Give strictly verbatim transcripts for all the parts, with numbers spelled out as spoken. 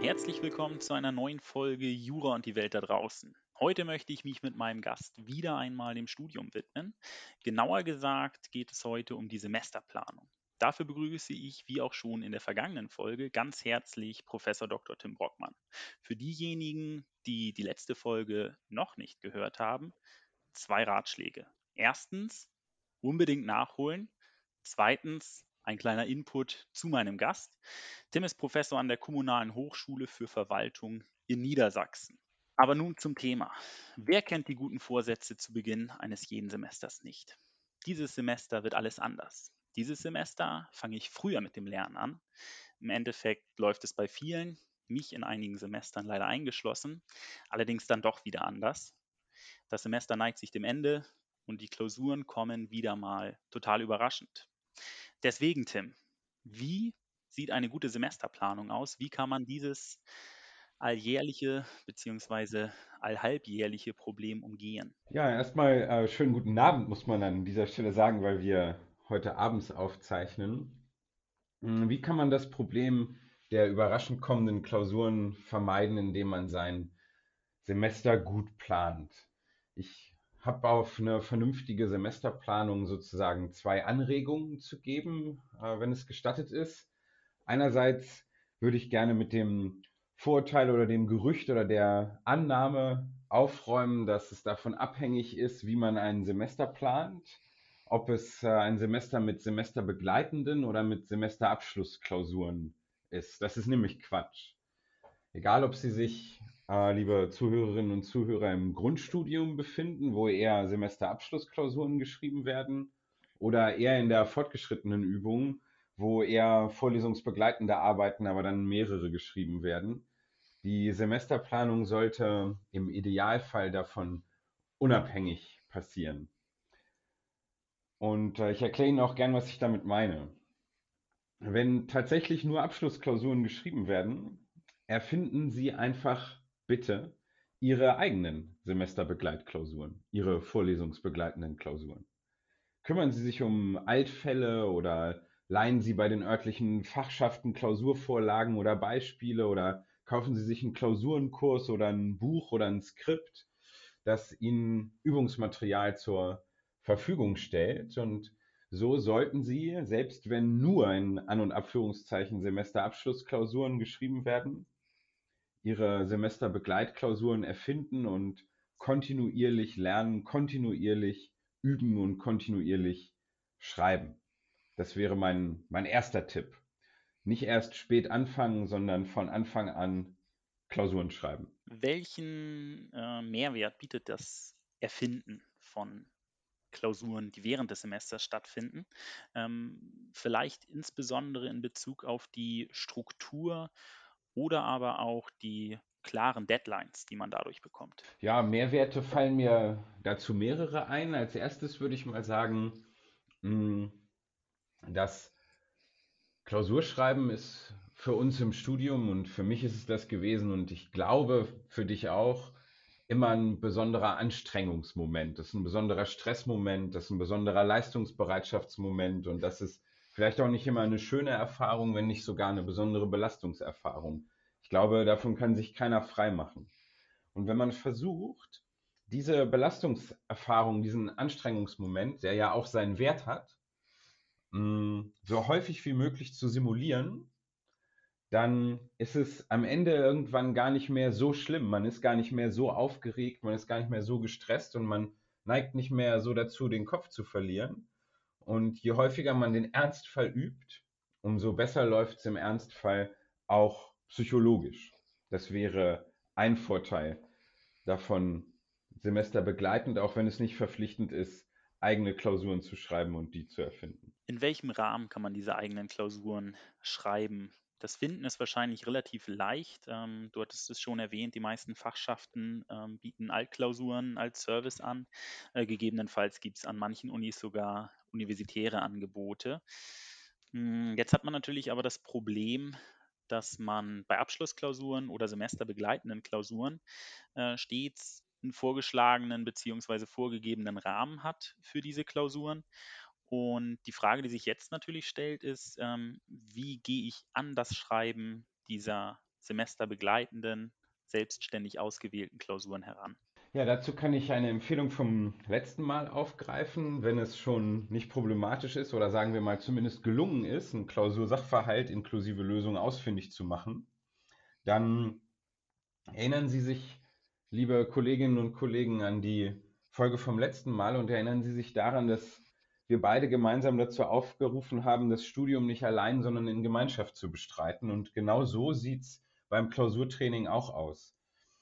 Herzlich willkommen zu einer neuen Folge Jura und die Welt da draußen. Heute möchte ich mich mit meinem Gast wieder einmal dem Studium widmen. Genauer gesagt geht es heute um die Semesterplanung. Dafür begrüße ich, wie auch schon in der vergangenen Folge, ganz herzlich Professor Doktor Tim Brockmann. Für diejenigen, die die letzte Folge noch nicht gehört haben, zwei Ratschläge. Erstens, unbedingt nachholen. Zweitens, ein kleiner Input zu meinem Gast. Tim ist Professor an der Kommunalen Hochschule für Verwaltung in Niedersachsen. Aber nun zum Thema. Wer kennt die guten Vorsätze zu Beginn eines jeden Semesters nicht? Dieses Semester wird alles anders. Dieses Semester fange ich früher mit dem Lernen an. Im Endeffekt läuft es bei vielen, mich in einigen Semestern leider eingeschlossen, allerdings dann doch wieder anders. Das Semester neigt sich dem Ende und die Klausuren kommen wieder mal total überraschend. Deswegen, Tim, wie sieht eine gute Semesterplanung aus? Wie kann man dieses alljährliche bzw. allhalbjährliche Problem umgehen? Ja, erstmal äh, schönen guten Abend, muss man an dieser Stelle sagen, weil wir heute abends aufzeichnen. Hm, Wie kann man das Problem der überraschend kommenden Klausuren vermeiden, indem man sein Semester gut plant? Ich habe auf eine vernünftige Semesterplanung sozusagen zwei Anregungen zu geben, äh, wenn es gestattet ist. Einerseits würde ich gerne mit dem Vorurteil oder dem Gerücht oder der Annahme aufräumen, dass es davon abhängig ist, wie man ein Semester plant, ob es äh, ein Semester mit semesterbegleitenden oder mit Semesterabschlussklausuren ist. Das ist nämlich Quatsch. Egal, ob Sie sich, äh, liebe Zuhörerinnen und Zuhörer, im Grundstudium befinden, wo eher Semesterabschlussklausuren geschrieben werden, oder eher in der fortgeschrittenen Übung, wo eher vorlesungsbegleitende Arbeiten, aber dann mehrere geschrieben werden. Die Semesterplanung sollte im Idealfall davon unabhängig passieren. Und äh, ich erkläre Ihnen auch gern, was ich damit meine. Wenn tatsächlich nur Abschlussklausuren geschrieben werden, erfinden Sie einfach bitte Ihre eigenen Semesterbegleitklausuren, Ihre vorlesungsbegleitenden Klausuren. Kümmern Sie sich um Altfälle oder leihen Sie bei den örtlichen Fachschaften Klausurvorlagen oder Beispiele oder kaufen Sie sich einen Klausurenkurs oder ein Buch oder ein Skript, das Ihnen Übungsmaterial zur Verfügung stellt. Und so sollten Sie, selbst wenn nur in An- und Abführungszeichen Semesterabschlussklausuren geschrieben werden, Ihre Semesterbegleitklausuren erfinden und kontinuierlich lernen, kontinuierlich üben und kontinuierlich schreiben. Das wäre mein, mein erster Tipp. Nicht erst spät anfangen, sondern von Anfang an Klausuren schreiben. Welchen äh, Mehrwert bietet das Erfinden von Klausuren, die während des Semesters stattfinden? Ähm, vielleicht insbesondere in Bezug auf die Struktur oder aber auch die klaren Deadlines, die man dadurch bekommt. Ja, Mehrwerte fallen mir dazu mehrere ein. Als erstes würde ich mal sagen, mh, das Klausurschreiben ist für uns im Studium und für mich ist es das gewesen und ich glaube für dich auch immer ein besonderer Anstrengungsmoment. Das ist ein besonderer Stressmoment, das ist ein besonderer Leistungsbereitschaftsmoment und das ist vielleicht auch nicht immer eine schöne Erfahrung, wenn nicht sogar eine besondere Belastungserfahrung. Ich glaube, davon kann sich keiner frei machen. Und wenn man versucht, diese Belastungserfahrung, diesen Anstrengungsmoment, der ja auch seinen Wert hat, mh, so häufig wie möglich zu simulieren, dann ist es am Ende irgendwann gar nicht mehr so schlimm. Man ist gar nicht mehr so aufgeregt, man ist gar nicht mehr so gestresst und man neigt nicht mehr so dazu, den Kopf zu verlieren. Und je häufiger man den Ernstfall übt, umso besser läuft es im Ernstfall auch psychologisch. Das wäre ein Vorteil davon, semesterbegleitend, auch wenn es nicht verpflichtend ist, eigene Klausuren zu schreiben und die zu erfinden. In welchem Rahmen kann man diese eigenen Klausuren schreiben? Das Finden ist wahrscheinlich relativ leicht. Ähm, du hattest es schon erwähnt, die meisten Fachschaften ähm, bieten Altklausuren als Service an. Äh, gegebenenfalls gibt es an manchen Unis sogar universitäre Angebote. Hm, Jetzt hat man natürlich aber das Problem, dass man bei Abschlussklausuren oder semesterbegleitenden Klausuren äh, stets einen vorgeschlagenen bzw. vorgegebenen Rahmen hat für diese Klausuren. Und die Frage, die sich jetzt natürlich stellt, ist, ähm, wie gehe ich an das Schreiben dieser semesterbegleitenden, selbstständig ausgewählten Klausuren heran? Ja, dazu kann ich eine Empfehlung vom letzten Mal aufgreifen, wenn es schon nicht problematisch ist oder sagen wir mal zumindest gelungen ist, einen Klausursachverhalt inklusive Lösung ausfindig zu machen. Dann erinnern Sie sich, liebe Kolleginnen und Kollegen, an die Folge vom letzten Mal und erinnern Sie sich daran, dass wir beide gemeinsam dazu aufgerufen haben, das Studium nicht allein, sondern in Gemeinschaft zu bestreiten. Und genau so sieht es beim Klausurtraining auch aus.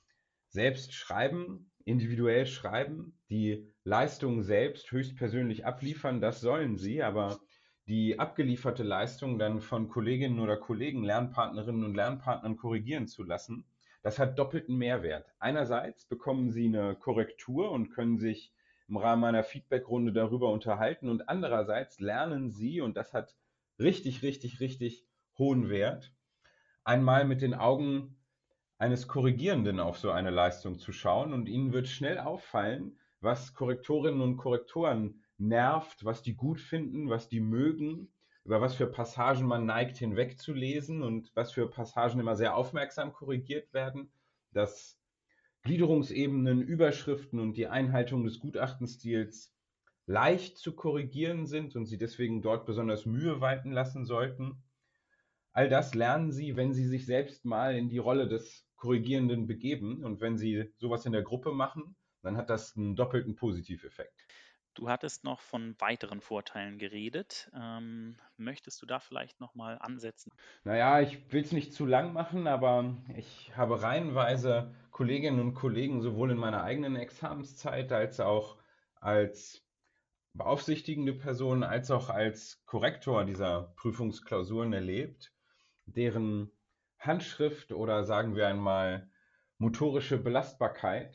Selbst schreiben, individuell schreiben, die Leistung selbst höchstpersönlich abliefern, das sollen Sie, aber die abgelieferte Leistung dann von Kolleginnen oder Kollegen, Lernpartnerinnen und Lernpartnern korrigieren zu lassen, das hat doppelten Mehrwert. Einerseits bekommen Sie eine Korrektur und können sich im Rahmen einer Feedbackrunde darüber unterhalten und andererseits lernen Sie, und das hat richtig, richtig, richtig hohen Wert, einmal mit den Augen eines Korrigierenden auf so eine Leistung zu schauen und Ihnen wird schnell auffallen, was Korrektorinnen und Korrektoren nervt, was die gut finden, was die mögen, über was für Passagen man neigt hinwegzulesen und was für Passagen immer sehr aufmerksam korrigiert werden, dass Gliederungsebenen, Überschriften und die Einhaltung des Gutachtenstils leicht zu korrigieren sind und Sie deswegen dort besonders Mühe walten lassen sollten. All das lernen Sie, wenn Sie sich selbst mal in die Rolle des Korrigierenden begeben. Und wenn Sie sowas in der Gruppe machen, dann hat das einen doppelten Positiveffekt. Du hattest noch von weiteren Vorteilen geredet. Ähm, möchtest du da vielleicht nochmal ansetzen? Naja, ich will es nicht zu lang machen, aber ich habe reihenweise Kolleginnen und Kollegen sowohl in meiner eigenen Examenszeit als auch als beaufsichtigende Person als auch als Korrektor dieser Prüfungsklausuren erlebt, deren Handschrift oder sagen wir einmal motorische Belastbarkeit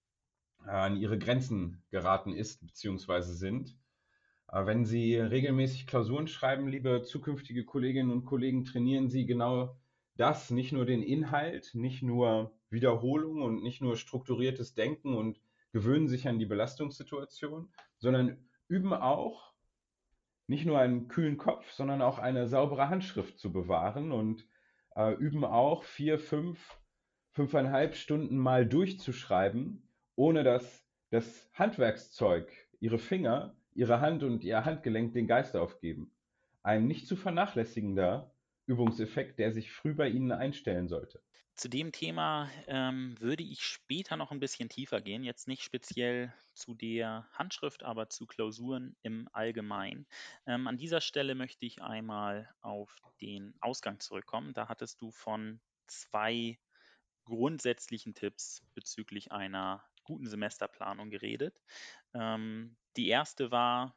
äh, an ihre Grenzen geraten ist bzw. sind. Äh, Wenn Sie regelmäßig Klausuren schreiben, liebe zukünftige Kolleginnen und Kollegen, trainieren Sie genau das, nicht nur den Inhalt, nicht nur Wiederholung und nicht nur strukturiertes Denken und gewöhnen sich an die Belastungssituation, sondern üben auch nicht nur einen kühlen Kopf, sondern auch eine saubere Handschrift zu bewahren und äh, üben auch vier, fünf, fünfeinhalb Stunden mal durchzuschreiben, ohne dass das Handwerkszeug, ihre Finger, ihre Hand und ihr Handgelenk den Geist aufgeben. Ein nicht zu vernachlässigender Übungseffekt, der sich früh bei Ihnen einstellen sollte. Zu dem Thema ähm, würde ich später noch ein bisschen tiefer gehen, jetzt nicht speziell zu der Handschrift, aber zu Klausuren im Allgemeinen. Ähm, an dieser Stelle möchte ich einmal auf den Ausgang zurückkommen. Da hattest du von zwei grundsätzlichen Tipps bezüglich einer guten Semesterplanung geredet. Ähm, die erste war,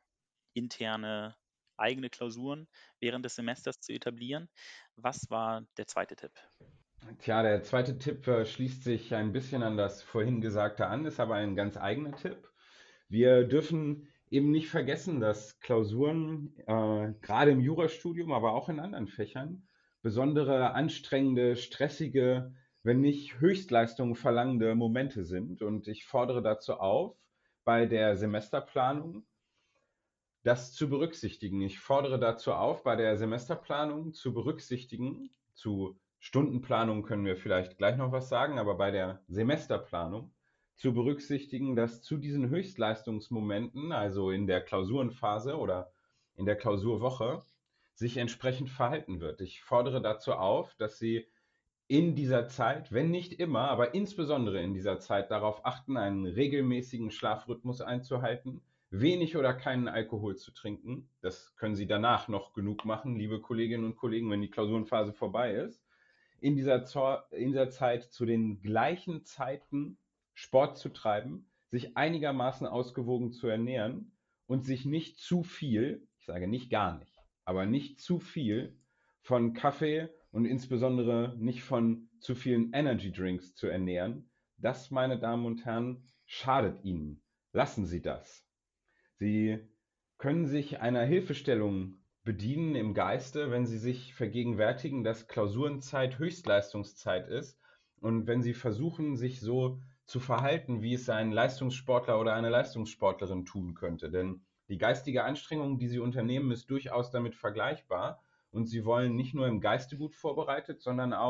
interne eigene Klausuren während des Semesters zu etablieren. Was war der zweite Tipp? Tja, der zweite Tipp äh, schließt sich ein bisschen an das vorhin Gesagte an, ist aber ein ganz eigener Tipp. Wir dürfen eben nicht vergessen, dass Klausuren äh, gerade im Jurastudium, aber auch in anderen Fächern besondere, anstrengende, stressige, wenn nicht Höchstleistungen verlangende Momente sind. Und ich fordere dazu auf, bei der Semesterplanung das zu berücksichtigen. Ich fordere dazu auf, bei der Semesterplanung zu berücksichtigen, zu Stundenplanung können wir vielleicht gleich noch was sagen, aber bei der Semesterplanung zu berücksichtigen, dass zu diesen Höchstleistungsmomenten, also in der Klausurenphase oder in der Klausurwoche, sich entsprechend verhalten wird. Ich fordere dazu auf, dass Sie in dieser Zeit, wenn nicht immer, aber insbesondere in dieser Zeit darauf achten, einen regelmäßigen Schlafrhythmus einzuhalten, wenig oder keinen Alkohol zu trinken. Das können Sie danach noch genug machen, liebe Kolleginnen und Kollegen, wenn die Klausurenphase vorbei ist. In dieser, in dieser Zeit zu den gleichen Zeiten Sport zu treiben, sich einigermaßen ausgewogen zu ernähren und sich nicht zu viel, ich sage nicht gar nicht, aber nicht zu viel von Kaffee und insbesondere nicht von zu vielen Energy Drinks zu ernähren. Das, meine Damen und Herren, schadet Ihnen. Lassen Sie das. Sie können sich einer Hilfestellung bedienen im Geiste, wenn Sie sich vergegenwärtigen, dass Klausurenzeit Höchstleistungszeit ist und wenn Sie versuchen, sich so zu verhalten, wie es ein Leistungssportler oder eine Leistungssportlerin tun könnte. Denn die geistige Anstrengung, die Sie unternehmen, ist durchaus damit vergleichbar und Sie wollen nicht nur im Geiste gut vorbereitet, sondern auch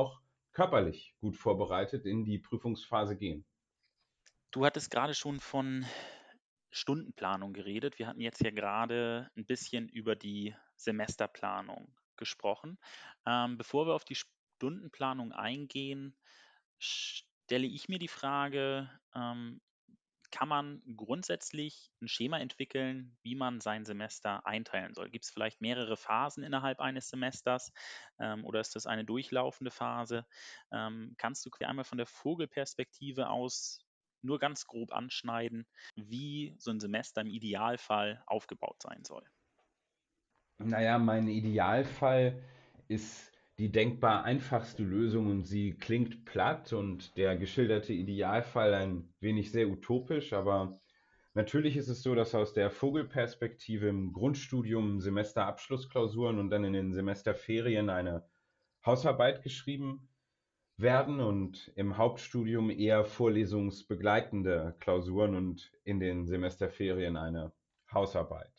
körperlich gut vorbereitet in die Prüfungsphase gehen. Du hattest gerade schon von Stundenplanung geredet. Wir hatten jetzt ja gerade ein bisschen über die Semesterplanung gesprochen. Ähm, bevor wir auf die Stundenplanung eingehen, stelle ich mir die Frage, ähm, kann man grundsätzlich ein Schema entwickeln, wie man sein Semester einteilen soll? Gibt es vielleicht mehrere Phasen innerhalb eines Semesters, ähm, oder ist das eine durchlaufende Phase? Ähm, kannst du einmal von der Vogelperspektive aus nur ganz grob anschneiden, wie so ein Semester im Idealfall aufgebaut sein soll? Naja, mein Idealfall ist die denkbar einfachste Lösung und sie klingt platt und der geschilderte Idealfall ein wenig sehr utopisch, aber natürlich ist es so, dass aus der Vogelperspektive im Grundstudium Semesterabschlussklausuren und dann in den Semesterferien eine Hausarbeit geschrieben werden und im Hauptstudium eher vorlesungsbegleitende Klausuren und in den Semesterferien eine Hausarbeit.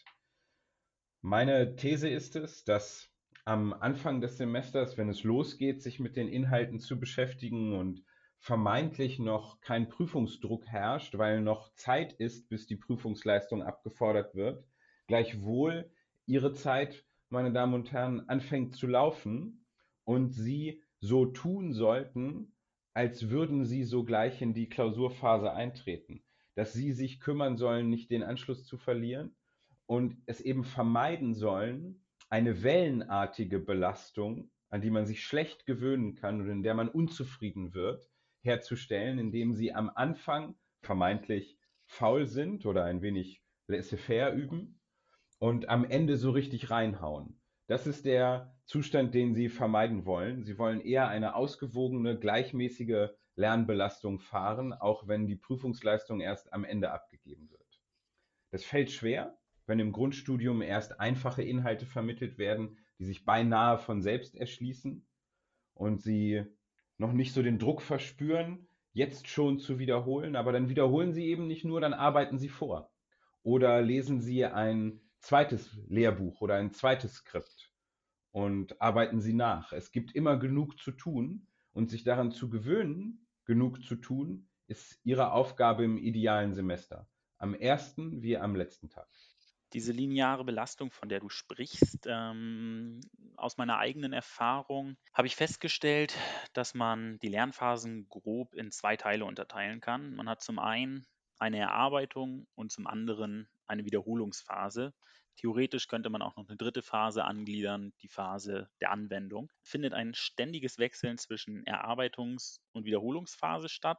Meine These ist es, dass am Anfang des Semesters, wenn es losgeht, sich mit den Inhalten zu beschäftigen und vermeintlich noch kein Prüfungsdruck herrscht, weil noch Zeit ist, bis die Prüfungsleistung abgefordert wird, gleichwohl Ihre Zeit, meine Damen und Herren, anfängt zu laufen und Sie so tun sollten, als würden Sie sogleich in die Klausurphase eintreten, dass Sie sich kümmern sollen, nicht den Anschluss zu verlieren und es eben vermeiden sollen, eine wellenartige Belastung, an die man sich schlecht gewöhnen kann und in der man unzufrieden wird, herzustellen, indem sie am Anfang vermeintlich faul sind oder ein wenig laissez-faire üben und am Ende so richtig reinhauen. Das ist der Zustand, den sie vermeiden wollen. Sie wollen eher eine ausgewogene, gleichmäßige Lernbelastung fahren, auch wenn die Prüfungsleistung erst am Ende abgegeben wird. Das fällt schwer, wenn im Grundstudium erst einfache Inhalte vermittelt werden, die sich beinahe von selbst erschließen und sie noch nicht so den Druck verspüren, jetzt schon zu wiederholen, aber dann wiederholen sie eben nicht nur, dann arbeiten sie vor oder lesen sie ein zweites Lehrbuch oder ein zweites Skript und arbeiten sie nach. Es gibt immer genug zu tun und sich daran zu gewöhnen, genug zu tun, ist ihre Aufgabe im idealen Semester. Am ersten wie am letzten Tag. Diese lineare Belastung, von der du sprichst, ähm, aus meiner eigenen Erfahrung habe ich festgestellt, dass man die Lernphasen grob in zwei Teile unterteilen kann. Man hat zum einen eine Erarbeitung und zum anderen eine Wiederholungsphase. Theoretisch könnte man auch noch eine dritte Phase angliedern, die Phase der Anwendung. Findet ein ständiges Wechseln zwischen Erarbeitungs- und Wiederholungsphase statt?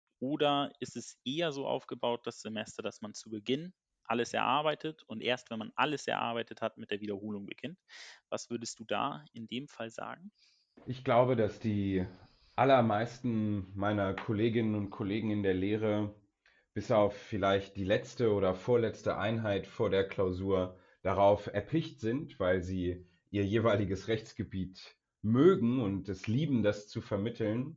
Oder ist es eher so aufgebaut, das Semester, dass man zu Beginn alles erarbeitet und erst wenn man alles erarbeitet hat, mit der Wiederholung beginnt? Was würdest du da in dem Fall sagen? Ich glaube, dass die allermeisten meiner Kolleginnen und Kollegen in der Lehre, bis auf vielleicht die letzte oder vorletzte Einheit vor der Klausur, darauf erpicht sind, weil sie ihr jeweiliges Rechtsgebiet mögen und es lieben, das zu vermitteln,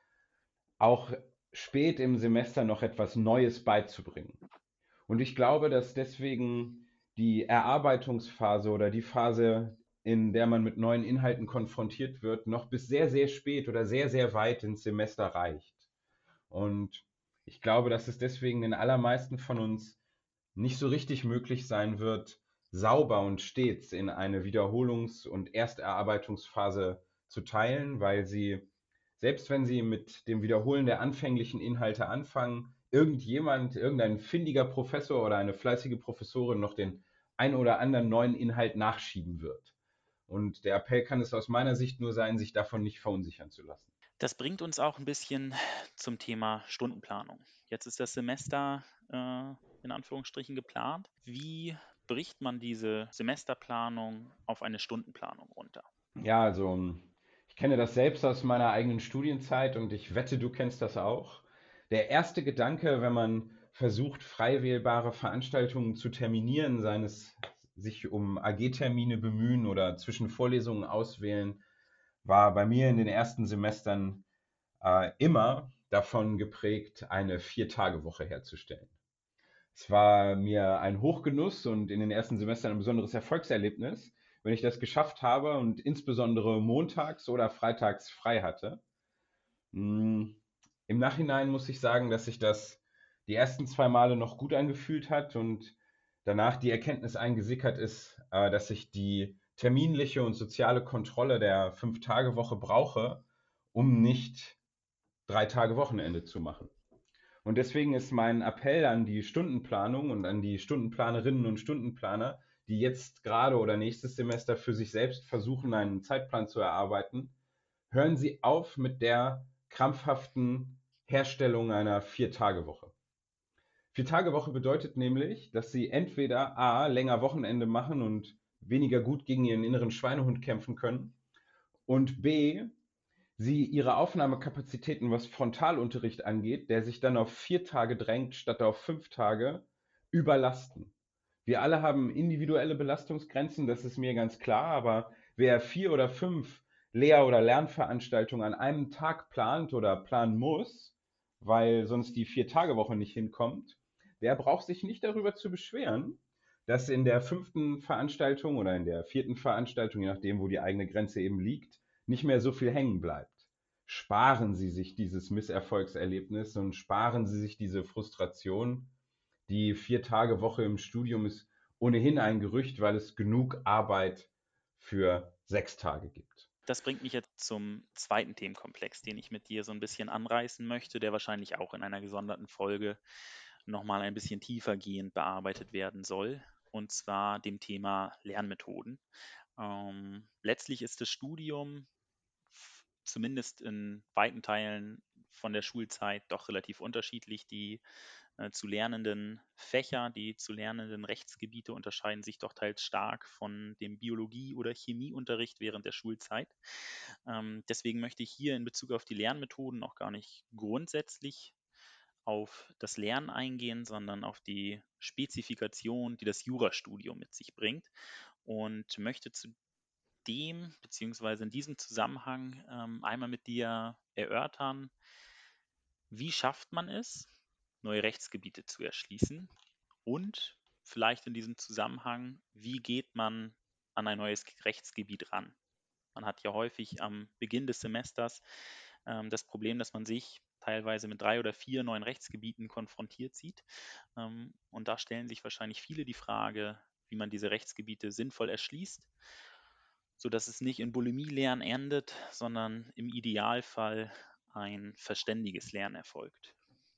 auch spät im Semester noch etwas Neues beizubringen. Und ich glaube, dass deswegen die Erarbeitungsphase oder die Phase, in der man mit neuen Inhalten konfrontiert wird, noch bis sehr, sehr spät oder sehr, sehr weit ins Semester reicht. Und ich glaube, dass es deswegen den allermeisten von uns nicht so richtig möglich sein wird, sauber und stets in eine Wiederholungs- und Ersterarbeitungsphase zu teilen, weil sie, selbst wenn sie mit dem Wiederholen der anfänglichen Inhalte anfangen, irgendjemand, irgendein findiger Professor oder eine fleißige Professorin noch den ein oder anderen neuen Inhalt nachschieben wird. Und der Appell kann es aus meiner Sicht nur sein, sich davon nicht verunsichern zu lassen. Das bringt uns auch ein bisschen zum Thema Stundenplanung. Jetzt ist das Semester äh, in Anführungsstrichen geplant. Wie bricht man diese Semesterplanung auf eine Stundenplanung runter? Ja, also ich kenne das selbst aus meiner eigenen Studienzeit und ich wette, du kennst das auch. Der erste Gedanke, wenn man versucht, frei wählbare Veranstaltungen zu terminieren, seien es sich um A G-Termine bemühen oder zwischen Vorlesungen auswählen, war bei mir in den ersten Semestern äh, immer davon geprägt, eine Vier-Tage-Woche herzustellen. Es war mir ein Hochgenuss und in den ersten Semestern ein besonderes Erfolgserlebnis, wenn ich das geschafft habe und insbesondere montags oder freitags frei hatte. Hm, Im Nachhinein muss ich sagen, dass sich das die ersten zwei Male noch gut angefühlt hat und danach die Erkenntnis eingesickert ist, äh, dass ich die terminliche und soziale Kontrolle der Fünf-Tage-Woche brauche, um nicht drei Tage Wochenende zu machen. Und deswegen ist mein Appell an die Stundenplanung und an die Stundenplanerinnen und Stundenplaner, die jetzt gerade oder nächstes Semester für sich selbst versuchen, einen Zeitplan zu erarbeiten: Hören Sie auf mit der krampfhaften Herstellung einer Vier-Tage-Woche. Vier-Tage-Woche bedeutet nämlich, dass Sie entweder A, länger Wochenende machen und weniger gut gegen Ihren inneren Schweinehund kämpfen können, und B, Sie Ihre Aufnahmekapazitäten, was Frontalunterricht angeht, der sich dann auf vier Tage drängt statt auf fünf Tage, überlasten. Wir alle haben individuelle Belastungsgrenzen, das ist mir ganz klar, aber wer vier oder fünf Lehr- oder Lernveranstaltungen an einem Tag plant oder planen muss, weil sonst die Vier-Tage-Woche nicht hinkommt, der braucht sich nicht darüber zu beschweren, dass in der fünften Veranstaltung oder in der vierten Veranstaltung, je nachdem, wo die eigene Grenze eben liegt, nicht mehr so viel hängen bleibt. Sparen Sie sich dieses Misserfolgserlebnis und sparen Sie sich diese Frustration. Die Vier-Tage-Woche im Studium ist ohnehin ein Gerücht, weil es genug Arbeit für sechs Tage gibt. Das bringt mich jetzt zum zweiten Themenkomplex, den ich mit dir so ein bisschen anreißen möchte, der wahrscheinlich auch in einer gesonderten Folge nochmal ein bisschen tiefergehend bearbeitet werden soll, und zwar dem Thema Lernmethoden. Ähm, letztlich ist das Studium f- zumindest in weiten Teilen von der Schulzeit doch relativ unterschiedlich. Die äh, zu lernenden Fächer, die zu lernenden Rechtsgebiete unterscheiden sich doch teils stark von dem Biologie- oder Chemieunterricht während der Schulzeit. Ähm, deswegen möchte ich hier in Bezug auf die Lernmethoden auch gar nicht grundsätzlich auf das Lernen eingehen, sondern auf die Spezifikation, die das Jurastudium mit sich bringt, und möchte zu dem beziehungsweise in diesem Zusammenhang ähm, einmal mit dir erörtern, wie schafft man es, neue Rechtsgebiete zu erschließen, und vielleicht in diesem Zusammenhang, wie geht man an ein neues Rechtsgebiet ran? Man hat ja häufig am Beginn des Semesters ähm, das Problem, dass man sich teilweise mit drei oder vier neuen Rechtsgebieten konfrontiert sieht. Ähm, und da stellen sich wahrscheinlich viele die Frage, wie man diese Rechtsgebiete sinnvoll erschließt, sodass es nicht in Bulimie-Lernen endet, sondern im Idealfall ein verständiges Lernen erfolgt.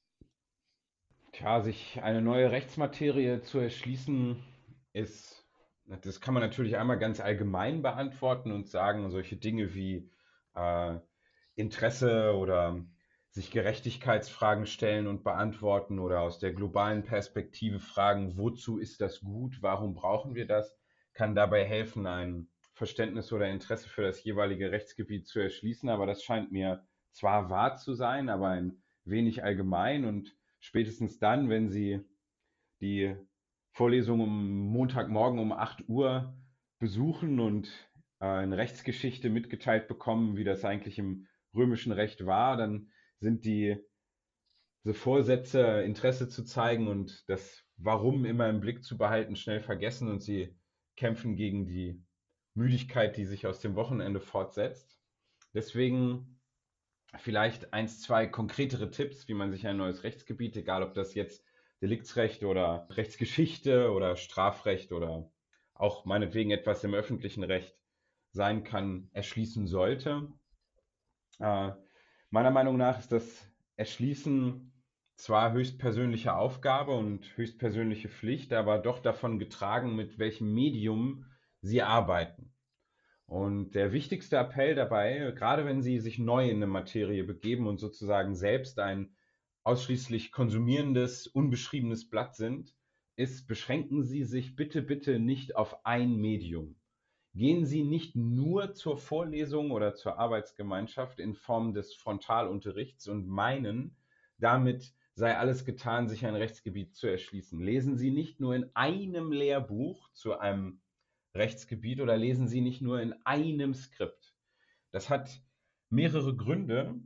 Tja, sich eine neue Rechtsmaterie zu erschließen, ist, das kann man natürlich einmal ganz allgemein beantworten und sagen, solche Dinge wie äh, Interesse oder sich Gerechtigkeitsfragen stellen und beantworten oder aus der globalen Perspektive fragen, wozu ist das gut, warum brauchen wir das, kann dabei helfen, ein Verständnis oder Interesse für das jeweilige Rechtsgebiet zu erschließen. Aber das scheint mir zwar wahr zu sein, aber ein wenig allgemein, und spätestens dann, wenn Sie die Vorlesung um Montagmorgen um acht Uhr besuchen und äh, in Rechtsgeschichte mitgeteilt bekommen, wie das eigentlich im römischen Recht war, dann sind die, diese Vorsätze, Interesse zu zeigen und das Warum immer im Blick zu behalten, schnell vergessen, und sie kämpfen gegen die Müdigkeit, die sich aus dem Wochenende fortsetzt. Deswegen vielleicht eins, zwei konkretere Tipps, wie man sich ein neues Rechtsgebiet, egal ob das jetzt Deliktsrecht oder Rechtsgeschichte oder Strafrecht oder auch meinetwegen etwas im öffentlichen Recht sein kann, erschließen sollte. Äh, Meiner Meinung nach ist das Erschließen zwar höchstpersönliche Aufgabe und höchstpersönliche Pflicht, aber doch davon getragen, mit welchem Medium Sie arbeiten. Und der wichtigste Appell dabei, gerade wenn Sie sich neu in eine Materie begeben und sozusagen selbst ein ausschließlich konsumierendes, unbeschriebenes Blatt sind, ist: Beschränken Sie sich bitte, bitte nicht auf ein Medium. Gehen Sie nicht nur zur Vorlesung oder zur Arbeitsgemeinschaft in Form des Frontalunterrichts und meinen, damit sei alles getan, sich ein Rechtsgebiet zu erschließen. Lesen Sie nicht nur in einem Lehrbuch zu einem Rechtsgebiet oder lesen Sie nicht nur in einem Skript. Das hat mehrere Gründe.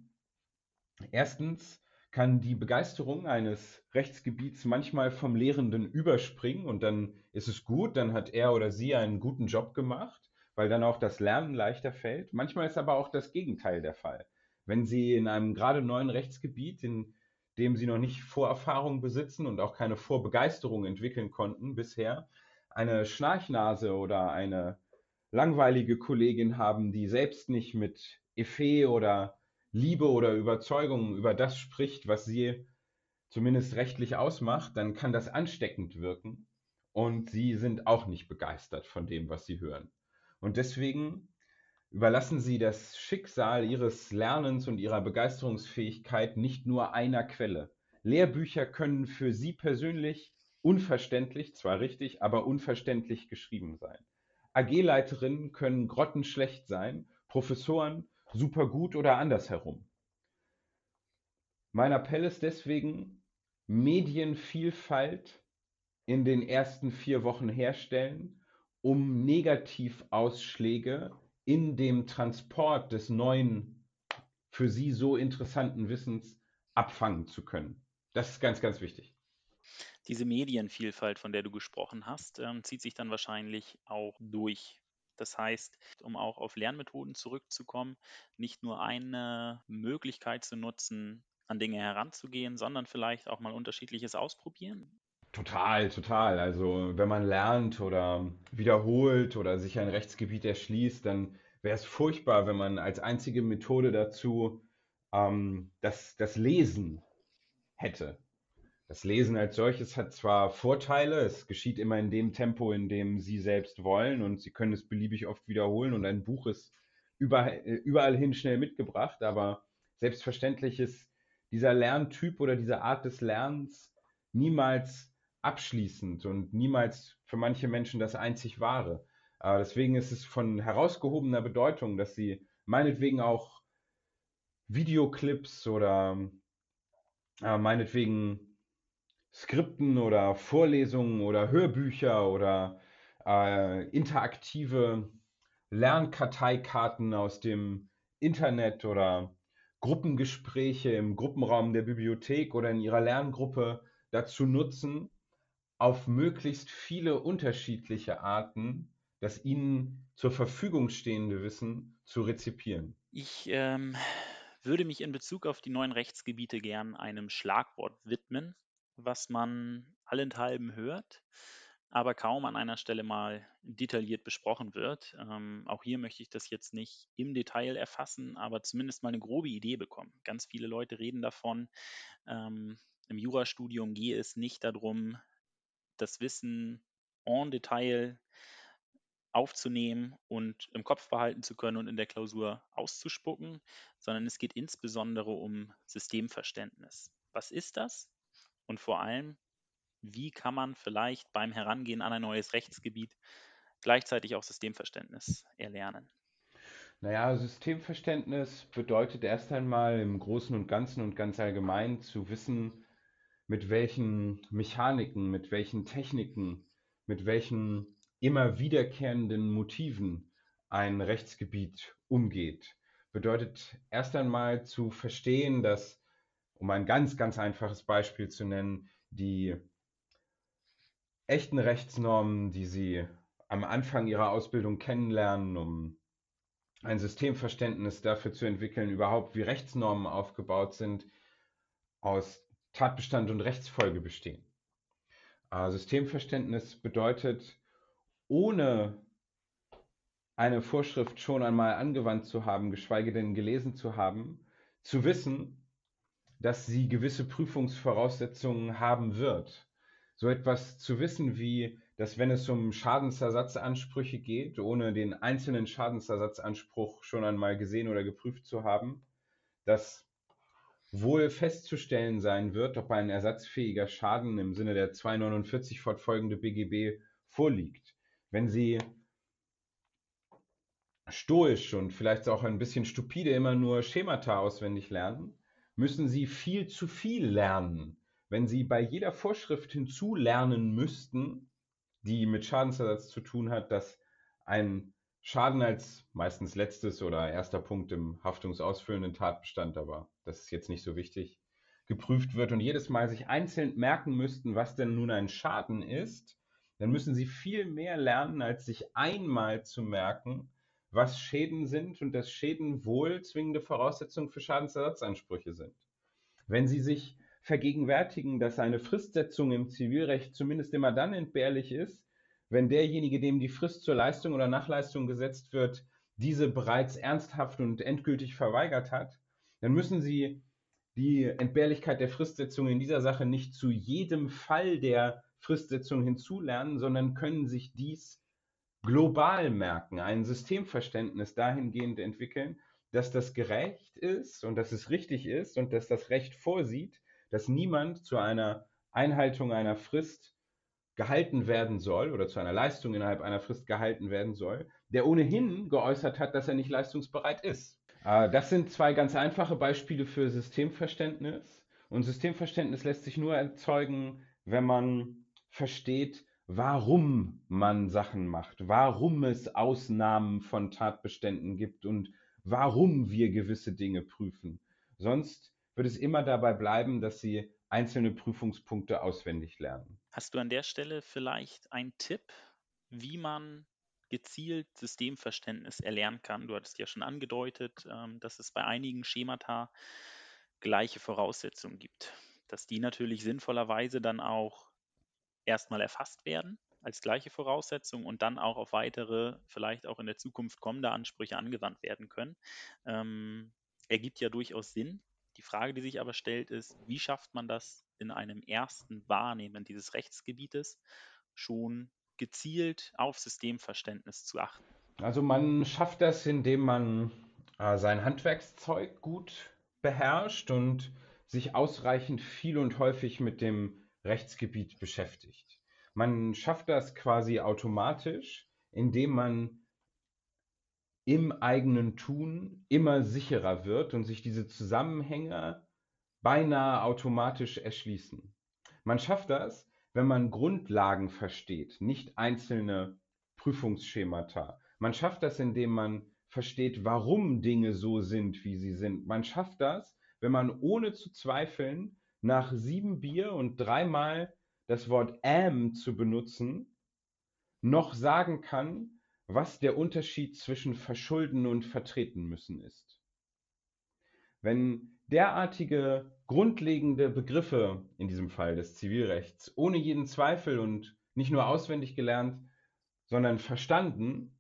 Erstens kann die Begeisterung eines Rechtsgebiets manchmal vom Lehrenden überspringen und dann ist es gut, dann hat er oder sie einen guten Job gemacht, weil dann auch das Lernen leichter fällt. Manchmal ist aber auch das Gegenteil der Fall. wenn Sie in einem gerade neuen Rechtsgebiet, in dem Sie noch nicht Vorerfahrung besitzen und auch keine Vorbegeisterung entwickeln konnten bisher, eine Schnarchnase oder eine langweilige Kollegin haben, die selbst nicht mit Effet oder Liebe oder Überzeugung über das spricht, was sie zumindest rechtlich ausmacht, dann kann das ansteckend wirken und sie sind auch nicht begeistert von dem, was sie hören. Und deswegen überlassen Sie das Schicksal Ihres Lernens und Ihrer Begeisterungsfähigkeit nicht nur einer Quelle. Lehrbücher können für Sie persönlich unverständlich, zwar richtig, aber unverständlich geschrieben sein. A G-Leiterinnen können grottenschlecht sein, Professoren super gut oder andersherum. Mein Appell ist deswegen, Medienvielfalt in den ersten vier Wochen herstellen, um Negativausschläge in dem Transport des neuen, für Sie so interessanten Wissens abfangen zu können. Das ist ganz, ganz wichtig. Diese Medienvielfalt, von der du gesprochen hast, ähm, zieht sich dann wahrscheinlich auch durch. Das heißt, um auch auf Lernmethoden zurückzukommen, nicht nur eine Möglichkeit zu nutzen, an Dinge heranzugehen, sondern vielleicht auch mal unterschiedliches ausprobieren. Total, total. Also wenn man lernt oder wiederholt oder sich ein Rechtsgebiet erschließt, dann wäre es furchtbar, wenn man als einzige Methode dazu ähm, das, das Lesen hätte. Das Lesen als solches hat zwar Vorteile, es geschieht immer in dem Tempo, in dem Sie selbst wollen und Sie können es beliebig oft wiederholen und ein Buch ist überall, überall hin schnell mitgebracht, aber selbstverständlich ist dieser Lerntyp oder diese Art des Lernens niemals abschließend und niemals für manche Menschen das einzig Wahre. Äh, deswegen ist es von herausgehobener Bedeutung, dass Sie meinetwegen auch Videoclips oder äh, meinetwegen Skripten oder Vorlesungen oder Hörbücher oder äh, interaktive Lernkarteikarten aus dem Internet oder Gruppengespräche im Gruppenraum der Bibliothek oder in Ihrer Lerngruppe dazu nutzen, auf möglichst viele unterschiedliche Arten das Ihnen zur Verfügung stehende Wissen zu rezipieren. Ich ähm, würde mich in Bezug auf die neuen Rechtsgebiete gern einem Schlagwort widmen, was man allenthalben hört, aber kaum an einer Stelle mal detailliert besprochen wird. Ähm, auch hier möchte ich das jetzt nicht im Detail erfassen, aber zumindest mal eine grobe Idee bekommen. Ganz viele Leute reden davon, ähm, im Jurastudium gehe es nicht darum, das Wissen en Detail aufzunehmen und im Kopf behalten zu können und in der Klausur auszuspucken, sondern es geht insbesondere um Systemverständnis. Was ist das? Und vor allem, wie kann man vielleicht beim Herangehen an ein neues Rechtsgebiet gleichzeitig auch Systemverständnis erlernen? Naja, Systemverständnis bedeutet erst einmal im Großen und Ganzen und ganz allgemein zu wissen, mit welchen Mechaniken, mit welchen Techniken, mit welchen immer wiederkehrenden Motiven ein Rechtsgebiet umgeht. Bedeutet erst einmal zu verstehen, dass, um ein ganz, ganz einfaches Beispiel zu nennen, die echten Rechtsnormen, die Sie am Anfang Ihrer Ausbildung kennenlernen, um ein Systemverständnis dafür zu entwickeln, überhaupt wie Rechtsnormen aufgebaut sind, aus Tatbestand und Rechtsfolge bestehen. Äh, Systemverständnis bedeutet, ohne eine Vorschrift schon einmal angewandt zu haben, geschweige denn gelesen zu haben, zu wissen, dass sie gewisse Prüfungsvoraussetzungen haben wird. So etwas zu wissen wie, dass wenn es um Schadensersatzansprüche geht, ohne den einzelnen Schadensersatzanspruch schon einmal gesehen oder geprüft zu haben, dass wohl festzustellen sein wird, ob ein ersatzfähiger Schaden im Sinne der zweihundertneunundvierzig fortfolgende B G B vorliegt. Wenn Sie stoisch und vielleicht auch ein bisschen stupide immer nur Schemata auswendig lernen, müssen Sie viel zu viel lernen. Wenn Sie bei jeder Vorschrift hinzulernen müssten, die mit Schadensersatz zu tun hat, dass ein Schaden als meistens letztes oder erster Punkt im haftungsausfüllenden Tatbestand, aber das ist jetzt nicht so wichtig, geprüft wird und jedes Mal sich einzeln merken müssten, was denn nun ein Schaden ist, dann müssen Sie viel mehr lernen, als sich einmal zu merken, was Schäden sind und dass Schäden wohl zwingende Voraussetzungen für Schadensersatzansprüche sind. Wenn Sie sich vergegenwärtigen, dass eine Fristsetzung im Zivilrecht zumindest immer dann entbehrlich ist, wenn derjenige, dem die Frist zur Leistung oder Nachleistung gesetzt wird, diese bereits ernsthaft und endgültig verweigert hat, dann müssen Sie die Entbehrlichkeit der Fristsetzung in dieser Sache nicht zu jedem Fall der Fristsetzung hinzulernen, sondern können sich dies global merken, ein Systemverständnis dahingehend entwickeln, dass das gerecht ist und dass es richtig ist und dass das Recht vorsieht, dass niemand zu einer Einhaltung einer Frist gehalten werden soll oder zu einer Leistung innerhalb einer Frist gehalten werden soll, der ohnehin geäußert hat, dass er nicht leistungsbereit ist. Das sind zwei ganz einfache Beispiele für Systemverständnis. Und Systemverständnis lässt sich nur erzeugen, wenn man versteht, warum man Sachen macht, warum es Ausnahmen von Tatbeständen gibt und warum wir gewisse Dinge prüfen. Sonst wird es immer dabei bleiben, dass Sie einzelne Prüfungspunkte auswendig lernen. Hast du an der Stelle vielleicht einen Tipp, wie man gezielt Systemverständnis erlernen kann? Du hattest ja schon angedeutet, ähm, dass es bei einigen Schemata gleiche Voraussetzungen gibt, dass die natürlich sinnvollerweise dann auch erstmal erfasst werden als gleiche Voraussetzung und dann auch auf weitere, vielleicht auch in der Zukunft kommende Ansprüche angewandt werden können. Ähm, ergibt ja durchaus Sinn. Die Frage, die sich aber stellt, ist, wie schafft man das in einem ersten Wahrnehmen dieses Rechtsgebietes schon gezielt auf Systemverständnis zu achten? Also man schafft das, indem man äh, sein Handwerkszeug gut beherrscht und sich ausreichend viel und häufig mit dem Rechtsgebiet beschäftigt. Man schafft das quasi automatisch, indem man im eigenen Tun immer sicherer wird und sich diese Zusammenhänge beinahe automatisch erschließen. Man schafft das, wenn man Grundlagen versteht, nicht einzelne Prüfungsschemata. Man schafft das, indem man versteht, warum Dinge so sind, wie sie sind. Man schafft das, wenn man ohne zu zweifeln nach sieben Bier und dreimal das Wort ähm zu benutzen, noch sagen kann, was der Unterschied zwischen verschulden und vertreten müssen ist. Wenn derartige grundlegende Begriffe, in diesem Fall des Zivilrechts, ohne jeden Zweifel und nicht nur auswendig gelernt, sondern verstanden,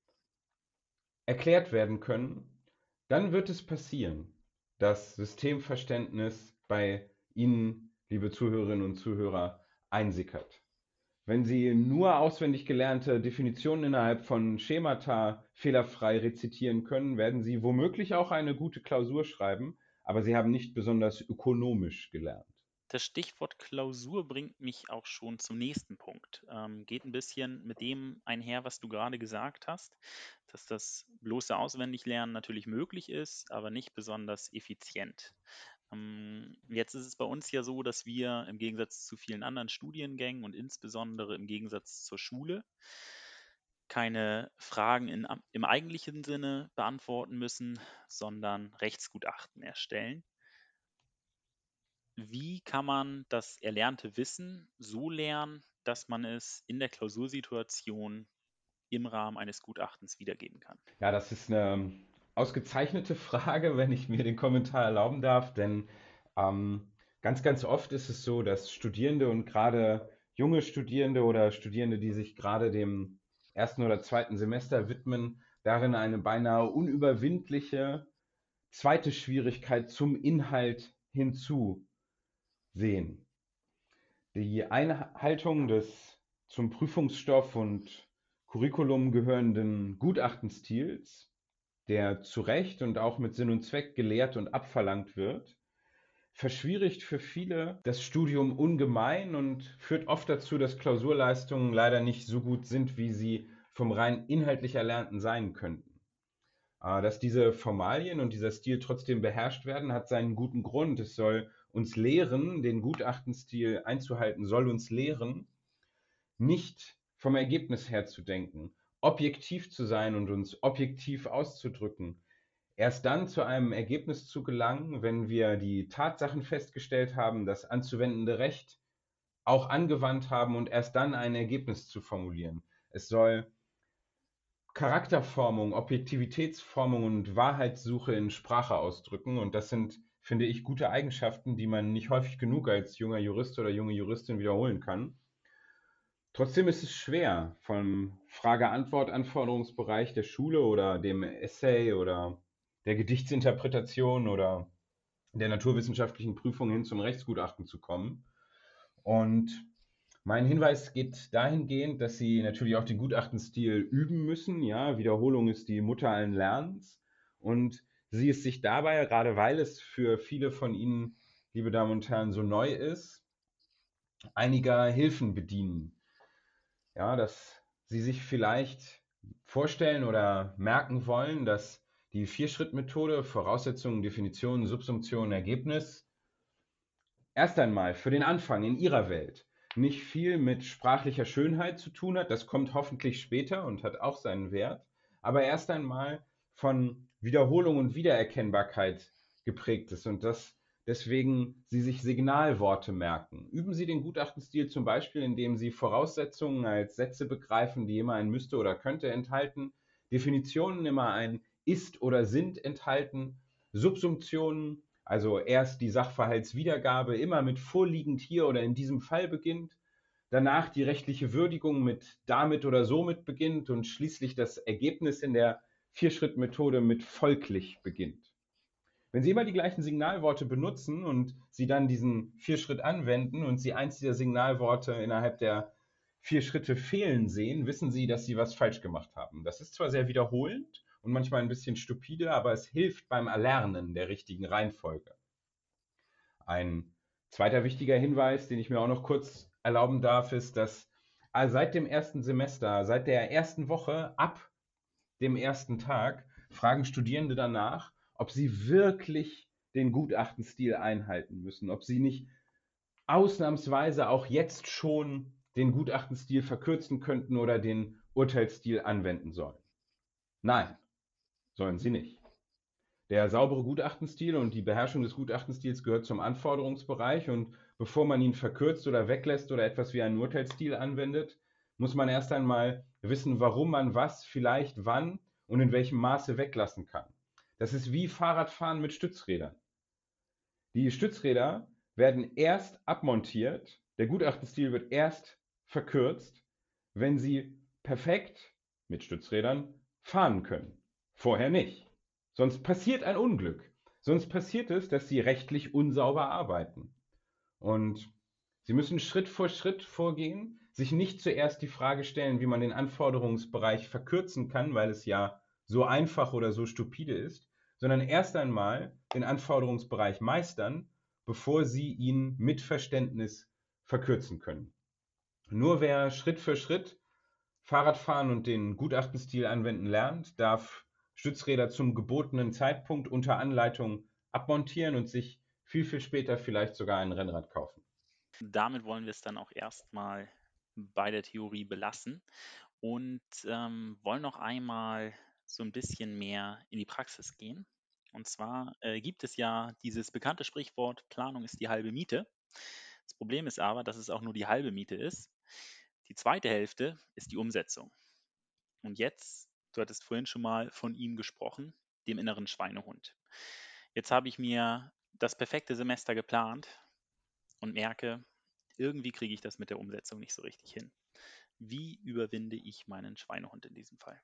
erklärt werden können, dann wird es passieren, dass Systemverständnis bei Ihnen, liebe Zuhörerinnen und Zuhörer, einsickert. Wenn Sie nur auswendig gelernte Definitionen innerhalb von Schemata fehlerfrei rezitieren können, werden Sie womöglich auch eine gute Klausur schreiben, aber Sie haben nicht besonders ökonomisch gelernt. Das Stichwort Klausur bringt mich auch schon zum nächsten Punkt. Ähm, geht ein bisschen mit dem einher, was du gerade gesagt hast, dass das bloße Auswendiglernen natürlich möglich ist, aber nicht besonders effizient. Ähm, jetzt ist es bei uns ja so, dass wir im Gegensatz zu vielen anderen Studiengängen und insbesondere im Gegensatz zur Schule keine Fragen in, im eigentlichen Sinne beantworten müssen, sondern Rechtsgutachten erstellen. Wie kann man das erlernte Wissen so lernen, dass man es in der Klausursituation im Rahmen eines Gutachtens wiedergeben kann? Ja, das ist eine ausgezeichnete Frage, wenn ich mir den Kommentar erlauben darf, denn ähm, ganz, ganz oft ist es so, dass Studierende und gerade junge Studierende oder Studierende, die sich gerade dem ersten oder zweiten Semester widmen, darin eine beinahe unüberwindliche zweite Schwierigkeit zum Inhalt hinzusehen. Die Einhaltung des zum Prüfungsstoff und Curriculum gehörenden Gutachtenstils, der zu Recht und auch mit Sinn und Zweck gelehrt und abverlangt wird, verschwierigt für viele das Studium ungemein und führt oft dazu, dass Klausurleistungen leider nicht so gut sind, wie sie vom rein inhaltlich Erlernten sein könnten. Dass diese Formalien und dieser Stil trotzdem beherrscht werden, hat seinen guten Grund. Es soll uns lehren, den Gutachtenstil einzuhalten, soll uns lehren, nicht vom Ergebnis her zu denken, objektiv zu sein und uns objektiv auszudrücken. Erst dann zu einem Ergebnis zu gelangen, wenn wir die Tatsachen festgestellt haben, das anzuwendende Recht auch angewandt haben und erst dann ein Ergebnis zu formulieren. Es soll Charakterformung, Objektivitätsformung und Wahrheitssuche in Sprache ausdrücken. Und das sind, finde ich, gute Eigenschaften, die man nicht häufig genug als junger Jurist oder junge Juristin wiederholen kann. Trotzdem ist es schwer, vom Frage-Antwort-Anforderungsbereich der Schule oder dem Essay oder der Gedichtsinterpretation oder der naturwissenschaftlichen Prüfung hin zum Rechtsgutachten zu kommen. Und mein Hinweis geht dahingehend, dass Sie natürlich auch den Gutachtenstil üben müssen. Ja, Wiederholung ist die Mutter allen Lernens. Und Sie es sich dabei, gerade weil es für viele von Ihnen, liebe Damen und Herren, so neu ist, einiger Hilfen bedienen. Ja, dass Sie sich vielleicht vorstellen oder merken wollen, dass die Vier-Schritt-Methode Voraussetzungen, Definitionen, Subsumption, Ergebnis erst einmal für den Anfang in Ihrer Welt nicht viel mit sprachlicher Schönheit zu tun hat. Das kommt hoffentlich später und hat auch seinen Wert. Aber erst einmal von Wiederholung und Wiedererkennbarkeit geprägt ist und dass deswegen Sie sich Signalworte merken. Üben Sie den Gutachtenstil zum Beispiel, indem Sie Voraussetzungen als Sätze begreifen, die immer ein müsste oder könnte enthalten, Definitionen immer ein ist oder sind enthalten, Subsumptionen, also erst die Sachverhaltswiedergabe immer mit vorliegend hier oder in diesem Fall beginnt, danach die rechtliche Würdigung mit damit oder somit beginnt und schließlich das Ergebnis in der Vier-Schritt-Methode mit folglich beginnt. Wenn Sie immer die gleichen Signalworte benutzen und Sie dann diesen Vier-Schritt anwenden und Sie eins dieser Signalworte innerhalb der vier Schritte fehlen sehen, wissen Sie, dass Sie was falsch gemacht haben. Das ist zwar sehr wiederholend und manchmal ein bisschen stupide, aber es hilft beim Erlernen der richtigen Reihenfolge. Ein zweiter wichtiger Hinweis, den ich mir auch noch kurz erlauben darf, ist, dass seit dem ersten Semester, seit der ersten Woche, ab dem ersten Tag, fragen Studierende danach, ob sie wirklich den Gutachtenstil einhalten müssen, ob sie nicht ausnahmsweise auch jetzt schon den Gutachtenstil verkürzen könnten oder den Urteilsstil anwenden sollen. Nein, sollen sie nicht. Der saubere Gutachtenstil und die Beherrschung des Gutachtenstils gehört zum Anforderungsbereich und bevor man ihn verkürzt oder weglässt oder etwas wie einen Urteilsstil anwendet, muss man erst einmal wissen, warum man was vielleicht wann und in welchem Maße weglassen kann. Das ist wie Fahrradfahren mit Stützrädern. Die Stützräder werden erst abmontiert, der Gutachtenstil wird erst verkürzt, wenn Sie perfekt mit Stützrädern fahren können. Vorher nicht. Sonst passiert ein Unglück. Sonst passiert es, dass Sie rechtlich unsauber arbeiten. Und Sie müssen Schritt für Schritt vorgehen, sich nicht zuerst die Frage stellen, wie man den Anforderungsbereich verkürzen kann, weil es ja so einfach oder so stupide ist, sondern erst einmal den Anforderungsbereich meistern, bevor Sie ihn mit Verständnis verkürzen können. Nur wer Schritt für Schritt Fahrradfahren und den Gutachtenstil anwenden lernt, darf Stützräder zum gebotenen Zeitpunkt unter Anleitung abmontieren und sich viel, viel später vielleicht sogar ein Rennrad kaufen. Damit wollen wir es dann auch erstmal bei der Theorie belassen und ähm, wollen noch einmal so ein bisschen mehr in die Praxis gehen. Und zwar äh, gibt es ja dieses bekannte Sprichwort, Planung ist die halbe Miete. Das Problem ist aber, dass es auch nur die halbe Miete ist. Die zweite Hälfte ist die Umsetzung. Und jetzt, du hattest vorhin schon mal von ihm gesprochen, dem inneren Schweinehund. Jetzt habe ich mir das perfekte Semester geplant und merke, irgendwie kriege ich das mit der Umsetzung nicht so richtig hin. Wie überwinde ich meinen Schweinehund in diesem Fall?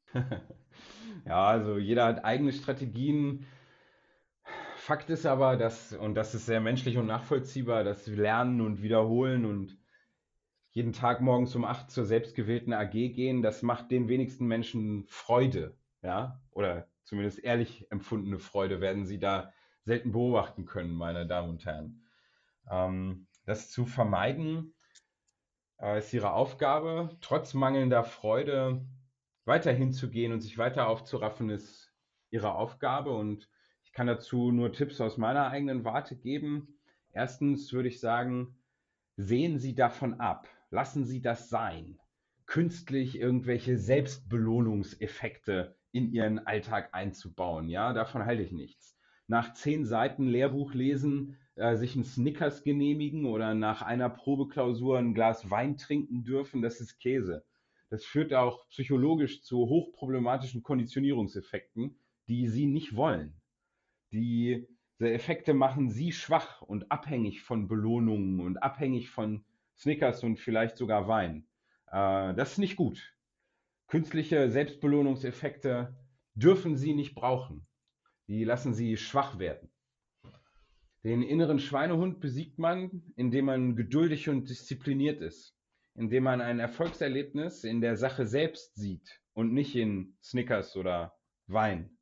Ja, also jeder hat eigene Strategien. Fakt ist aber, dass, und das ist sehr menschlich und nachvollziehbar, dass wir lernen und wiederholen und jeden Tag morgens um acht zur selbstgewählten A G gehen, das macht den wenigsten Menschen Freude, ja, oder zumindest ehrlich empfundene Freude werden Sie da selten beobachten können, meine Damen und Herren. Ähm, das zu vermeiden äh, ist Ihre Aufgabe. Trotz mangelnder Freude weiterhin zu gehen und sich weiter aufzuraffen, ist Ihre Aufgabe. Und ich kann dazu nur Tipps aus meiner eigenen Warte geben. Erstens würde ich sagen, sehen Sie davon ab. Lassen Sie das sein. Künstlich irgendwelche Selbstbelohnungseffekte in Ihren Alltag einzubauen. Ja, davon halte ich nichts. Nach zehn Seiten Lehrbuch lesen, äh, sich einen Snickers genehmigen oder nach einer Probeklausur ein Glas Wein trinken dürfen, das ist Käse. Das führt auch psychologisch zu hochproblematischen Konditionierungseffekten, die Sie nicht wollen. Diese Effekte machen Sie schwach und abhängig von Belohnungen und abhängig von Snickers und vielleicht sogar Wein. Äh, das ist nicht gut. Künstliche Selbstbelohnungseffekte dürfen Sie nicht brauchen. Die lassen Sie schwach werden. Den inneren Schweinehund besiegt man, indem man geduldig und diszipliniert ist, indem man ein Erfolgserlebnis in der Sache selbst sieht und nicht in Snickers oder Wein.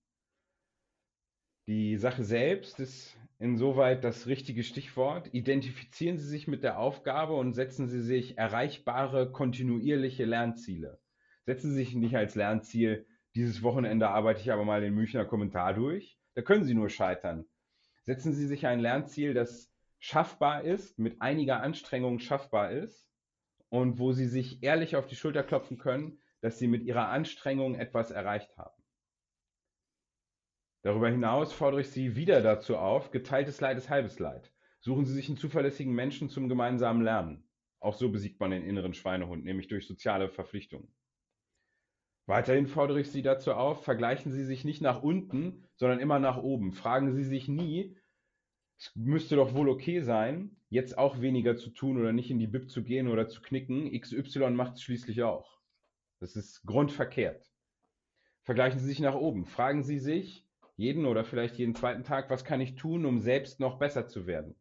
Die Sache selbst ist insoweit das richtige Stichwort. Identifizieren Sie sich mit der Aufgabe und setzen Sie sich erreichbare, kontinuierliche Lernziele. Setzen Sie sich nicht als Lernziel, dieses Wochenende arbeite ich aber mal den Münchner Kommentar durch. Da können Sie nur scheitern. Setzen Sie sich ein Lernziel, das schaffbar ist, mit einiger Anstrengung schaffbar ist und wo Sie sich ehrlich auf die Schulter klopfen können, dass Sie mit Ihrer Anstrengung etwas erreicht haben. Darüber hinaus fordere ich Sie wieder dazu auf, geteiltes Leid ist halbes Leid. Suchen Sie sich einen zuverlässigen Menschen zum gemeinsamen Lernen. Auch so besiegt man den inneren Schweinehund, nämlich durch soziale Verpflichtungen. Weiterhin fordere ich Sie dazu auf, vergleichen Sie sich nicht nach unten, sondern immer nach oben. Fragen Sie sich nie, es müsste doch wohl okay sein, jetzt auch weniger zu tun oder nicht in die Bib zu gehen oder zu knicken. X Y macht es schließlich auch. Das ist grundverkehrt. Vergleichen Sie sich nach oben. Fragen Sie sich jeden oder vielleicht jeden zweiten Tag, was kann ich tun, um selbst noch besser zu werden?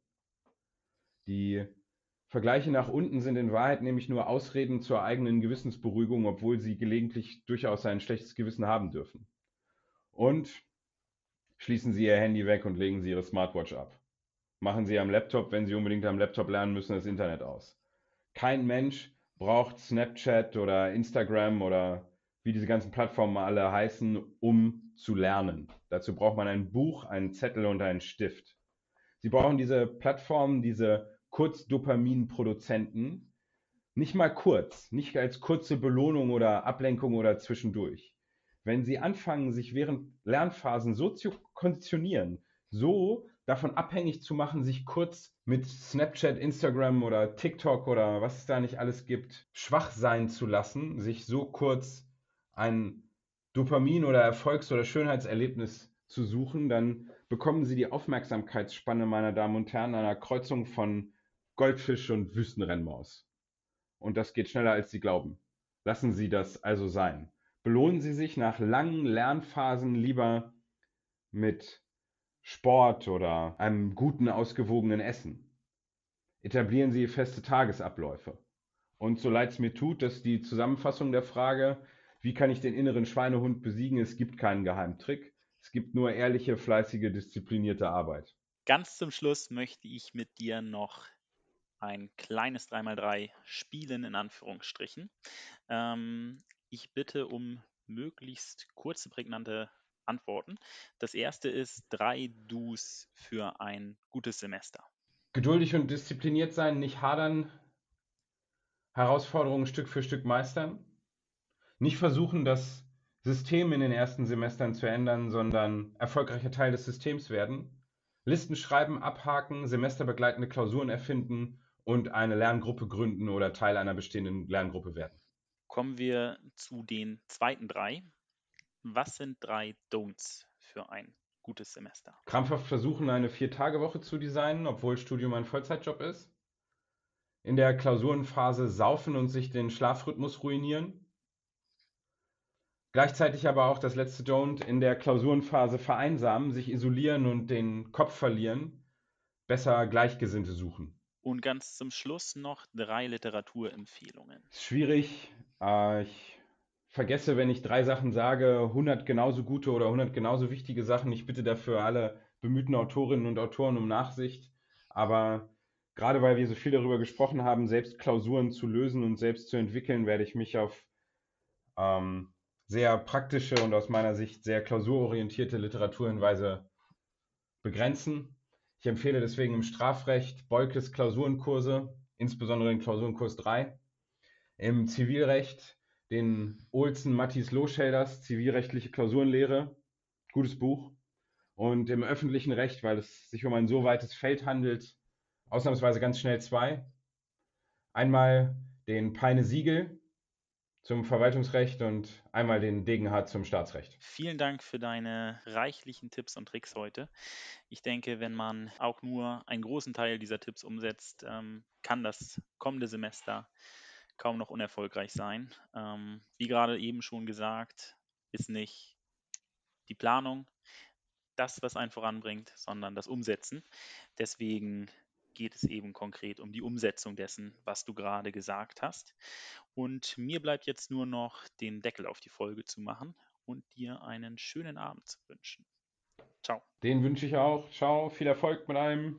Die Vergleiche nach unten sind in Wahrheit nämlich nur Ausreden zur eigenen Gewissensberuhigung, obwohl sie gelegentlich durchaus ein schlechtes Gewissen haben dürfen. Und schließen Sie Ihr Handy weg und legen Sie Ihre Smartwatch ab. Machen Sie am Laptop, wenn Sie unbedingt am Laptop lernen müssen, das Internet aus. Kein Mensch braucht Snapchat oder Instagram oder wie diese ganzen Plattformen alle heißen, um zu lernen. Dazu braucht man ein Buch, einen Zettel und einen Stift. Sie brauchen diese Plattformen, diese Kurzdopaminproduzenten, nicht mal kurz, nicht als kurze Belohnung oder Ablenkung oder zwischendurch. Wenn Sie anfangen, sich während Lernphasen so zu konditionieren, so davon abhängig zu machen, sich kurz mit Snapchat, Instagram oder TikTok oder was es da nicht alles gibt, schwach sein zu lassen, sich so kurz ein Dopamin- oder Erfolgs- oder Schönheitserlebnis zu suchen, dann bekommen Sie die Aufmerksamkeitsspanne, meine Damen und Herren, einer Kreuzung von Goldfisch und Wüstenrennmaus. Und das geht schneller, als Sie glauben. Lassen Sie das also sein. Belohnen Sie sich nach langen Lernphasen lieber mit Sport oder einem guten, ausgewogenen Essen. Etablieren Sie feste Tagesabläufe. Und so leid es mir tut, dass die Zusammenfassung der Frage, wie kann ich den inneren Schweinehund besiegen, es gibt keinen Geheimtrick. Es gibt nur ehrliche, fleißige, disziplinierte Arbeit. Ganz zum Schluss möchte ich mit dir noch ein kleines drei mal drei spielen, in Anführungsstrichen. Ähm, ich bitte um möglichst kurze, prägnante Antworten. Das erste ist drei Do's für ein gutes Semester. Geduldig und diszipliniert sein, nicht hadern, Herausforderungen Stück für Stück meistern. Nicht versuchen, das System in den ersten Semestern zu ändern, sondern erfolgreicher Teil des Systems werden. Listen schreiben, abhaken, semesterbegleitende Klausuren erfinden und eine Lerngruppe gründen oder Teil einer bestehenden Lerngruppe werden. Kommen wir zu den zweiten drei. Was sind drei Don'ts für ein gutes Semester? Krampfhaft versuchen, eine Vier-Tage-Woche zu designen, obwohl Studium ein Vollzeitjob ist. In der Klausurenphase saufen und sich den Schlafrhythmus ruinieren. Gleichzeitig aber auch das letzte Don't, in der Klausurenphase vereinsamen, sich isolieren und den Kopf verlieren, besser Gleichgesinnte suchen. Und ganz zum Schluss noch drei Literaturempfehlungen. Ist schwierig. Äh, ich vergesse, wenn ich drei Sachen sage, hundert genauso gute oder hundert genauso wichtige Sachen. Ich bitte dafür alle bemühten Autorinnen und Autoren um Nachsicht. Aber gerade weil wir so viel darüber gesprochen haben, selbst Klausuren zu lösen und selbst zu entwickeln, werde ich mich auf ähm, sehr praktische und aus meiner Sicht sehr klausurorientierte Literaturhinweise begrenzen. Ich empfehle deswegen im Strafrecht Beukes Klausurenkurse, insbesondere den Klausurenkurs drei. Im Zivilrecht den Olsen Matthias Loschelders Zivilrechtliche Klausurenlehre, gutes Buch. Und im öffentlichen Recht, weil es sich um ein so weites Feld handelt, ausnahmsweise ganz schnell zwei. Einmal den Peine Siegel zum Verwaltungsrecht und einmal den D G H zum Staatsrecht. Vielen Dank für deine reichlichen Tipps und Tricks heute. Ich denke, wenn man auch nur einen großen Teil dieser Tipps umsetzt, ähm, kann das kommende Semester kaum noch unerfolgreich sein. Ähm, wie gerade eben schon gesagt, ist nicht die Planung das, was einen voranbringt, sondern das Umsetzen. Deswegen geht es eben konkret um die Umsetzung dessen, was du gerade gesagt hast. Und mir bleibt jetzt nur noch den Deckel auf die Folge zu machen und dir einen schönen Abend zu wünschen. Ciao. Den wünsche ich auch. Ciao, viel Erfolg mit einem.